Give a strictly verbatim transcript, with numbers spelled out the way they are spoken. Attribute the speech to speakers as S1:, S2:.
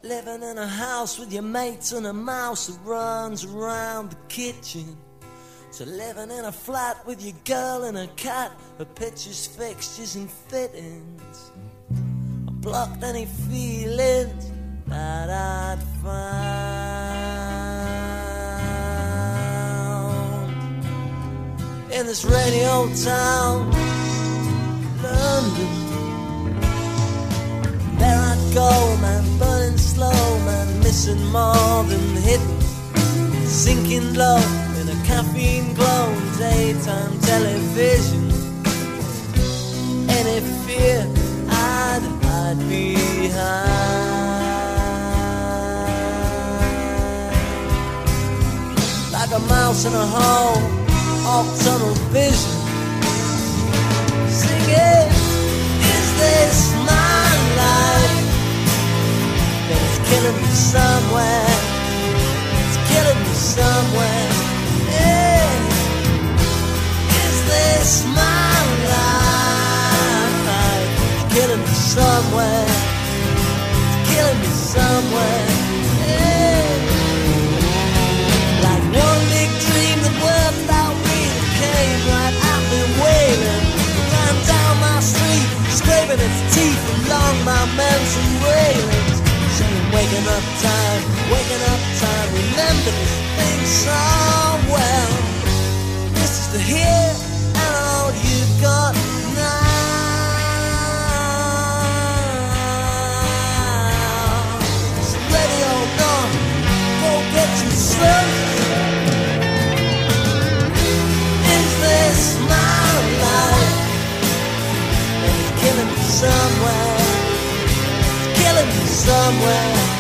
S1: Living in a house with your mates and a mouse that runs around the kitchen. So living in a flat with your girl and a cat, her pictures, fixtures and fittings. I blocked any feelings that I'd found in this rainy old town, London. There I'd go, man, burning slow, man, missing more than hitting, sinking low in a caffeine glow, daytime television. Any fear I'd hide behind, like a mouse in a hole, off tunnel vision, singing, is this my life? But it's killing me somewhere, it's killing me somewhere. Yeah. Is this my life? It's killing me somewhere, it's killing me somewhere. Yeah. Like one big dream that worked out really came right at me wailing, ran down my street, scraping its teeth along my mental railings, saying waking up time, waking up time, remember this thing so well. This is the here and all you've got now. So ready or not, go get your son. Is this my life? And it's killing me somewhere, it's killing me somewhere.